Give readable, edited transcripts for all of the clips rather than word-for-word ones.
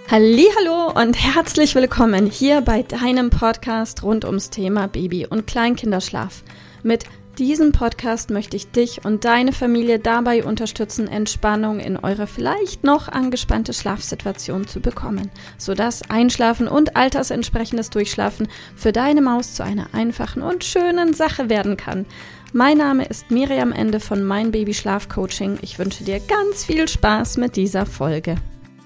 Hallihallo und herzlich willkommen hier bei deinem Podcast rund ums Thema Baby- und Kleinkinderschlaf. Mit diesem Podcast möchte ich dich und deine Familie dabei unterstützen, Entspannung in eure vielleicht noch angespannte Schlafsituation zu bekommen, sodass Einschlafen und altersentsprechendes Durchschlafen für deine Maus zu einer einfachen und schönen Sache werden kann. Mein Name ist Miriam Ende von Mein Baby Schlaf Coaching. Ich wünsche dir ganz viel Spaß mit dieser Folge.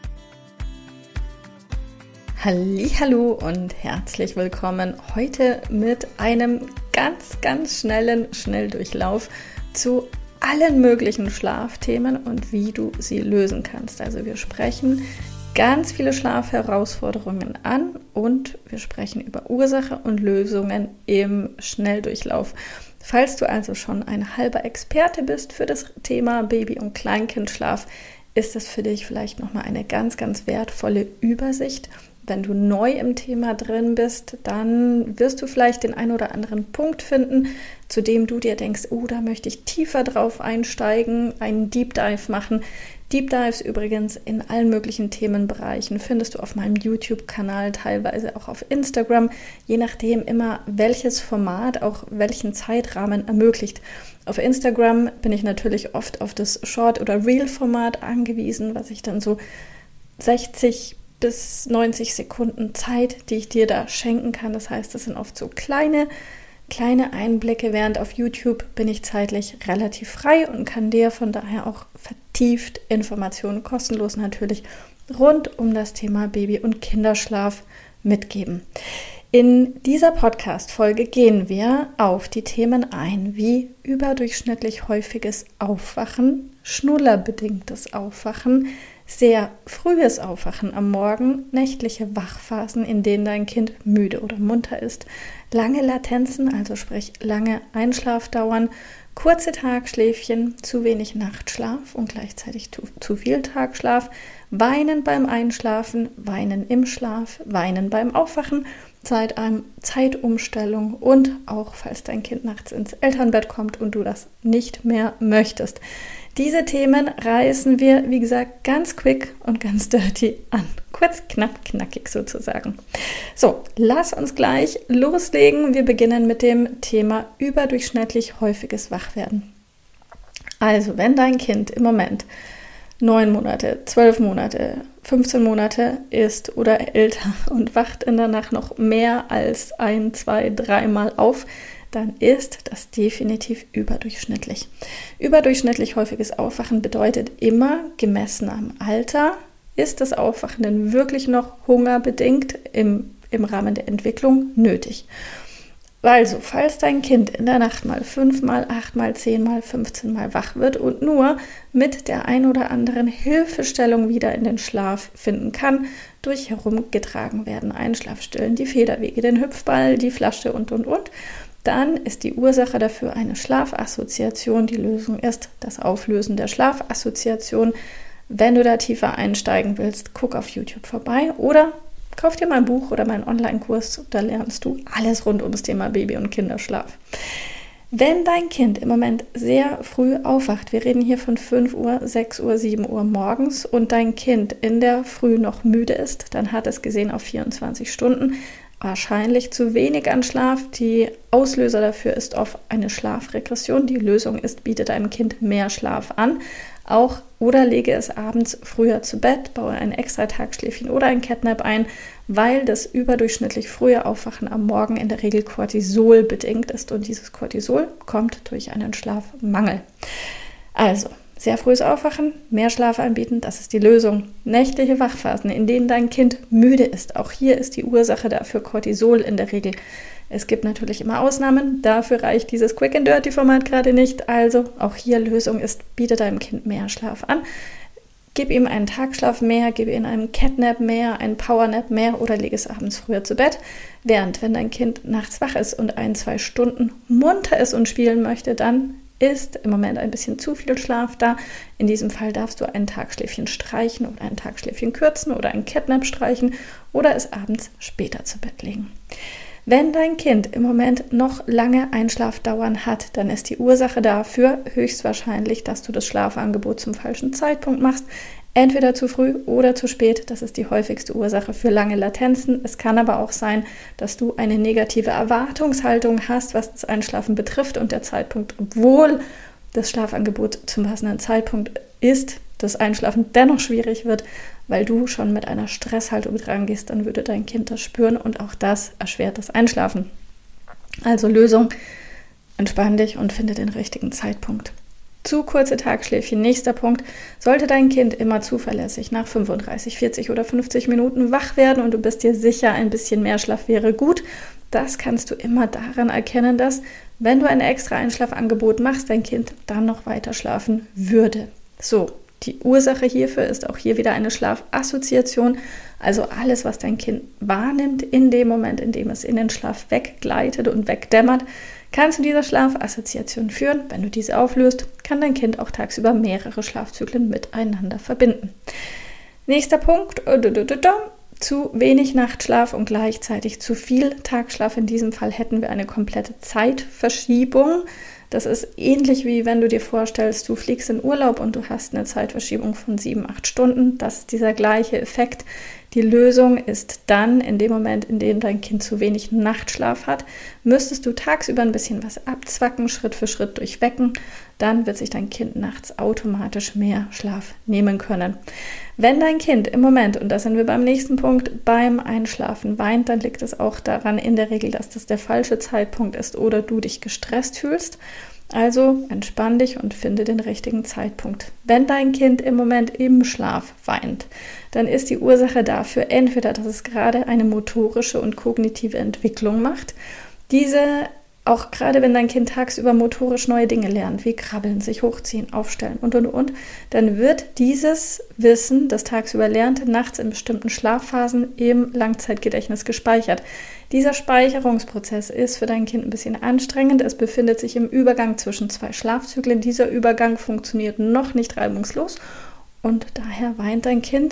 Hallihallo und herzlich willkommen heute mit einem ganz schnellen Schnelldurchlauf zu allen möglichen Schlafthemen und wie du sie lösen kannst. Also wir sprechen ganz viele Schlafherausforderungen an und wir sprechen über Ursache und Lösungen im Schnelldurchlauf. Falls du also schon ein halber Experte bist für das Thema Baby- und Kleinkindschlaf, ist das für dich vielleicht nochmal eine ganz wertvolle Übersicht. Wenn du neu im Thema drin bist, dann wirst du vielleicht den einen oder anderen Punkt finden, zu dem du dir denkst, oh, da möchte ich tiefer drauf einsteigen, einen Deep Dive machen. Deep Dives übrigens in allen möglichen Themenbereichen findest du auf meinem YouTube-Kanal, teilweise auch auf Instagram, je nachdem immer welches Format auch welchen Zeitrahmen ermöglicht. Auf Instagram bin ich natürlich oft auf das Short- oder Reel-Format angewiesen, was ich dann so 60 bis 90 Sekunden Zeit, die ich dir da schenken kann. Das heißt, das sind oft so kleine Einblicke, während auf YouTube bin ich zeitlich relativ frei und kann dir von daher auch vertieft Informationen, kostenlos natürlich, rund um das Thema Baby- und Kinderschlaf mitgeben. In dieser Podcast-Folge gehen wir auf die Themen ein, wie überdurchschnittlich häufiges Aufwachen, schnullerbedingtes Aufwachen, sehr frühes Aufwachen am Morgen, nächtliche Wachphasen, in denen dein Kind müde oder munter ist, lange Latenzen, also sprich lange Einschlafdauern, kurze Tagschläfchen, zu wenig Nachtschlaf und gleichzeitig zu viel Tagschlaf, Weinen beim Einschlafen, Weinen im Schlaf, Weinen beim Aufwachen, Zeitumstellung und auch, falls dein Kind nachts ins Elternbett kommt und du das nicht mehr möchtest. Diese Themen reißen wir, wie gesagt, ganz quick und ganz dirty an. Kurz, knapp, knackig sozusagen. So, lass uns gleich loslegen. Wir beginnen mit dem Thema überdurchschnittlich häufiges Wachwerden. Also, wenn dein Kind im Moment 9 Monate, 12 Monate, 15 Monate ist oder älter und wacht in der Nacht noch mehr als 1, 2, 3 Mal auf, dann ist das definitiv überdurchschnittlich. Überdurchschnittlich häufiges Aufwachen bedeutet immer, gemessen am Alter, ist das Aufwachen denn wirklich noch hungerbedingt im Rahmen der Entwicklung nötig. Also, falls dein Kind in der Nacht mal 5 mal, 8 mal, 10 mal, 15 mal wach wird und nur mit der ein oder anderen Hilfestellung wieder in den Schlaf finden kann, durch herumgetragen werden Einschlafstillen, die Federwege, den Hüpfball, die Flasche und, dann ist die Ursache dafür eine Schlafassoziation. Die Lösung ist das Auflösen der Schlafassoziation. Wenn du da tiefer einsteigen willst, guck auf YouTube vorbei oder kauf dir mein Buch oder meinen Online-Kurs, da lernst du alles rund ums Thema Baby- und Kinderschlaf. Wenn dein Kind im Moment sehr früh aufwacht, wir reden hier von 5 Uhr, 6 Uhr, 7 Uhr morgens und dein Kind in der Früh noch müde ist, dann hat es gesehen auf 24 Stunden wahrscheinlich zu wenig an Schlaf. Die Auslöser dafür ist oft eine Schlafregression. Die Lösung ist, biete deinem Kind mehr Schlaf an. Oder lege es abends früher zu Bett, baue ein extra Tagschläfchen oder ein Catnap ein, weil das überdurchschnittlich frühe Aufwachen am Morgen in der Regel Cortisol bedingt ist und dieses Cortisol kommt durch einen Schlafmangel. Also, sehr frühes Aufwachen, mehr Schlaf anbieten, das ist die Lösung. Nächtliche Wachphasen, in denen dein Kind müde ist. Auch hier ist die Ursache dafür Cortisol in der Regel. Es gibt natürlich immer Ausnahmen, dafür reicht dieses Quick and Dirty Format gerade nicht. Also auch hier Lösung ist, biete deinem Kind mehr Schlaf an. Gib ihm einen Tagschlaf mehr, gib ihm einen Catnap mehr, einen Powernap mehr oder leg es abends früher zu Bett. Während, wenn dein Kind nachts wach ist und 1, 2 Stunden munter ist und spielen möchte, dann ist im Moment ein bisschen zu viel Schlaf da. In diesem Fall darfst du ein Tagschläfchen streichen oder ein Tagschläfchen kürzen oder ein Catnap streichen oder es abends später zu Bett legen. Wenn dein Kind im Moment noch lange Einschlafdauern hat, dann ist die Ursache dafür höchstwahrscheinlich, dass du das Schlafangebot zum falschen Zeitpunkt machst, Entweder zu früh oder zu spät, das ist die häufigste Ursache für lange Latenzen. Es kann aber auch sein, dass du eine negative Erwartungshaltung hast, was das Einschlafen betrifft und der Zeitpunkt, obwohl das Schlafangebot zum passenden Zeitpunkt ist, das Einschlafen dennoch schwierig wird, weil du schon mit einer Stresshaltung dran gehst, dann würde dein Kind das spüren und auch das erschwert das Einschlafen. Also Lösung, entspann dich und finde den richtigen Zeitpunkt. Zu kurze Tagschläfchen, nächster Punkt. Sollte dein Kind immer zuverlässig nach 35, 40 oder 50 Minuten wach werden und du bist dir sicher, ein bisschen mehr Schlaf wäre gut, das kannst du immer daran erkennen, dass, wenn du ein extra Einschlafangebot machst, dein Kind dann noch weiter schlafen würde. So, die Ursache hierfür ist auch hier wieder eine Schlafassoziation, also alles, was dein Kind wahrnimmt in dem Moment, in dem es in den Schlaf weggleitet und wegdämmert, kann zu dieser Schlafassoziation führen. Wenn du diese auflöst, kann dein Kind auch tagsüber mehrere Schlafzyklen miteinander verbinden. Nächster Punkt, zu wenig Nachtschlaf und gleichzeitig zu viel Tagschlaf. In diesem Fall hätten wir eine komplette Zeitverschiebung. Das ist ähnlich wie wenn du dir vorstellst, du fliegst in Urlaub und du hast eine Zeitverschiebung von 7-8 Stunden. Das ist dieser gleiche Effekt. Die Lösung ist dann, in dem Moment, in dem dein Kind zu wenig Nachtschlaf hat, müsstest du tagsüber ein bisschen was abzwacken, Schritt für Schritt durchwecken. Dann wird sich dein Kind nachts automatisch mehr Schlaf nehmen können. Wenn dein Kind im Moment, und da sind wir beim nächsten Punkt, beim Einschlafen weint, dann liegt es auch daran in der Regel, dass das der falsche Zeitpunkt ist oder du dich gestresst fühlst. Also entspann dich und finde den richtigen Zeitpunkt. Wenn dein Kind im Moment im Schlaf weint, dann ist die Ursache dafür entweder, dass es gerade eine motorische und kognitive Entwicklung macht. Diese, auch gerade wenn dein Kind tagsüber motorisch neue Dinge lernt, wie krabbeln, sich hochziehen, aufstellen und, dann wird dieses Wissen, das tagsüber lernt, nachts in bestimmten Schlafphasen im Langzeitgedächtnis gespeichert. Dieser Speicherungsprozess ist für dein Kind ein bisschen anstrengend. Es befindet sich im Übergang zwischen 2 Schlafzyklen. Dieser Übergang funktioniert noch nicht reibungslos und daher weint dein Kind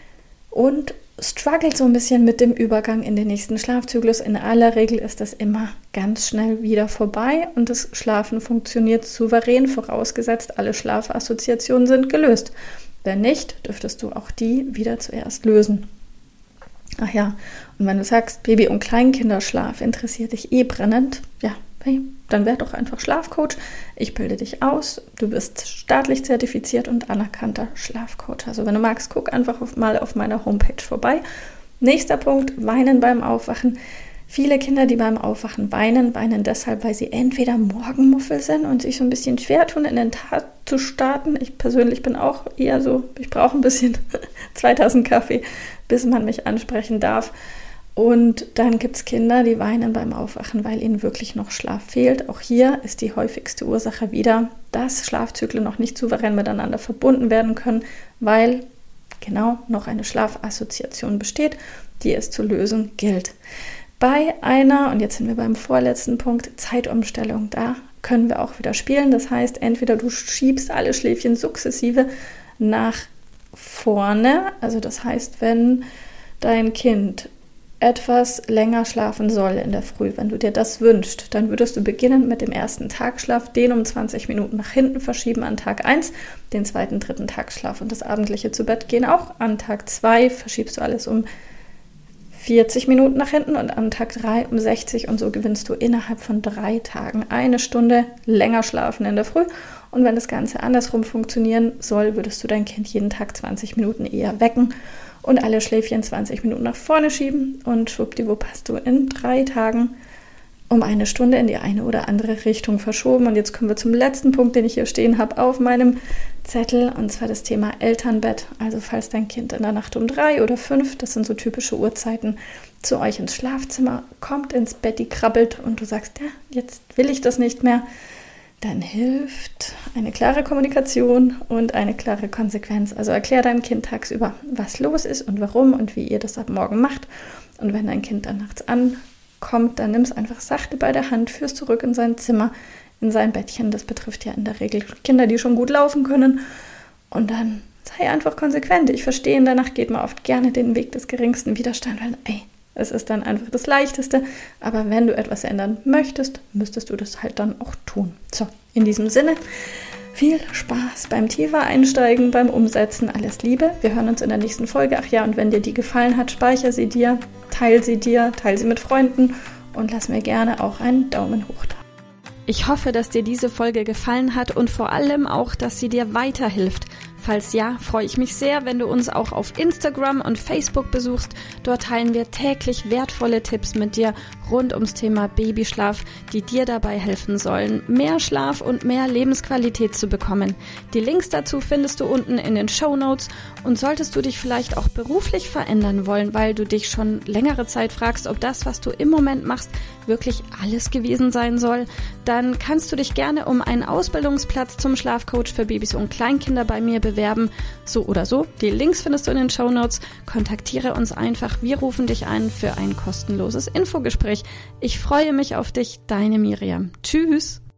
und struggelt so ein bisschen mit dem Übergang in den nächsten Schlafzyklus. In aller Regel ist das immer ganz schnell wieder vorbei und das Schlafen funktioniert souverän, vorausgesetzt alle Schlafassoziationen sind gelöst. Wenn nicht, dürftest du auch die wieder zuerst lösen. Ach ja, und wenn du sagst, Baby- und Kleinkinderschlaf interessiert dich brennend, ja, hey, dann werd doch einfach Schlafcoach. Ich bilde dich aus, du bist staatlich zertifiziert und anerkannter Schlafcoach. Also wenn du magst, guck einfach mal auf meiner Homepage vorbei. Nächster Punkt, Weinen beim Aufwachen. Viele Kinder, die beim Aufwachen weinen, weinen deshalb, weil sie entweder Morgenmuffel sind und sich so ein bisschen schwer tun, in den Tag zu starten. Ich persönlich bin auch eher so, ich brauche ein bisschen 2000 Kaffee, bis man mich ansprechen darf. Und dann gibt es Kinder, die weinen beim Aufwachen, weil ihnen wirklich noch Schlaf fehlt. Auch hier ist die häufigste Ursache wieder, dass Schlafzyklen noch nicht souverän miteinander verbunden werden können, weil genau noch eine Schlafassoziation besteht, die es zu lösen gilt. Bei einer, und jetzt sind wir beim vorletzten Punkt, Zeitumstellung, da können wir auch wieder spielen. Das heißt, entweder du schiebst alle Schläfchen sukzessive nach vorne, also das heißt, wenn dein Kind etwas länger schlafen soll in der Früh, wenn du dir das wünschst, dann würdest du beginnen mit dem ersten Tagschlaf, den um 20 Minuten nach hinten verschieben an Tag 1, den zweiten, dritten Tagschlaf und das abendliche zu Bett gehen auch. An Tag 2 verschiebst du alles um 40 Minuten nach hinten und am Tag 3 um 60 und so gewinnst du innerhalb von 3 Tagen 1 Stunde länger schlafen in der Früh. Und wenn das Ganze andersrum funktionieren soll, würdest du dein Kind jeden Tag 20 Minuten eher wecken und alle Schläfchen 20 Minuten nach vorne schieben und schwuppdiwupp hast du in 3 Tagen um 1 Stunde in die eine oder andere Richtung verschoben. Und jetzt kommen wir zum letzten Punkt, den ich hier stehen habe auf meinem Zettel, und zwar das Thema Elternbett. Also falls dein Kind in der Nacht um 3 oder 5, das sind so typische Uhrzeiten, zu euch ins Schlafzimmer kommt, ins Bett, die krabbelt und du sagst, ja, jetzt will ich das nicht mehr, dann hilft eine klare Kommunikation und eine klare Konsequenz. Also erklär deinem Kind tagsüber, was los ist und warum und wie ihr das ab morgen macht. Und wenn dein Kind dann nachts ankommt, dann nimm es einfach sachte bei der Hand, führst zurück in sein Zimmer, in sein Bettchen. Das betrifft ja in der Regel Kinder, die schon gut laufen können. Und dann sei einfach konsequent. Ich verstehe, in der Nacht geht man oft gerne den Weg des geringsten Widerstands, weil es ist dann einfach das Leichteste. Aber wenn du etwas ändern möchtest, müsstest du das halt dann auch tun. So, in diesem Sinne, Viel Spaß beim tiefer Einsteigen, beim Umsetzen. Alles Liebe. Wir hören uns in der nächsten Folge. Ach ja, und wenn dir die gefallen hat, speichere sie dir, teile sie mit Freunden und lass mir gerne auch einen Daumen hoch da. Ich hoffe, dass dir diese Folge gefallen hat und vor allem auch, dass sie dir weiterhilft. Falls ja, freue ich mich sehr, wenn du uns auch auf Instagram und Facebook besuchst. Dort teilen wir täglich wertvolle Tipps mit dir rund ums Thema Babyschlaf, die dir dabei helfen sollen, mehr Schlaf und mehr Lebensqualität zu bekommen. Die Links dazu findest du unten in den Shownotes und solltest du dich vielleicht auch beruflich verändern wollen, weil du dich schon längere Zeit fragst, ob das, was du im Moment machst, wirklich alles gewesen sein soll, dann kannst du dich gerne um einen Ausbildungsplatz zum Schlafcoach für Babys und Kleinkinder bei mir bewerben. So oder so, die Links findest du in den Shownotes. Kontaktiere uns einfach, wir rufen dich ein für ein kostenloses Infogespräch. Ich freue mich auf dich, deine Miriam. Tschüss!